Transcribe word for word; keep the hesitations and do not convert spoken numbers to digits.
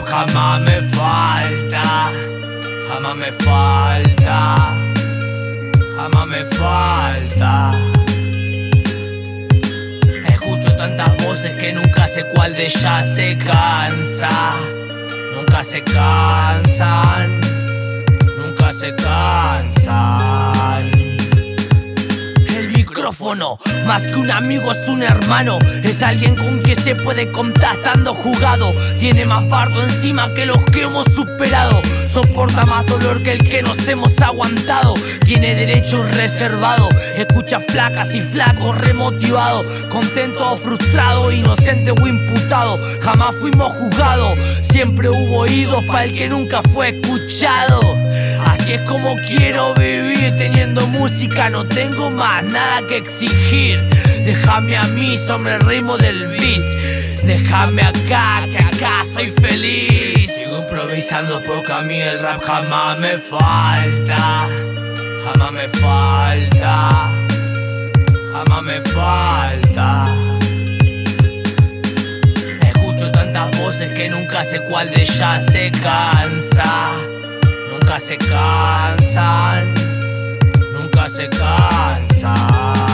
jamás me falta, jamás me falta, jamás me falta. Escucho tantas voces que nunca sé cuál de ellas se cansa. Nunca se cansan, nunca se cansan. El micrófono, más que un amigo es un hermano. Es alguien con quien se puede contar estando jugado. Tiene más fardo encima que los que hemos superado. Soporta más dolor que el que nos hemos aguantado. Tiene derechos reservados. Escucha flacas y flacos remotivados. Contento o frustrado, inocente o imputado. Jamás fuimos juzgados. Siempre hubo oídos para el que nunca fue escuchado. Así es como quiero vivir, teniendo música no tengo más nada que exigir. Déjame a mí sobre el ritmo del beat. Déjame acá, que acá soy feliz. Sigo improvisando porque a mí el rap jamás me falta. Jamás me falta, jamás me falta. Escucho tantas voces que nunca sé cuál de ellas se cansa. Nunca se cansan, nunca se cansan.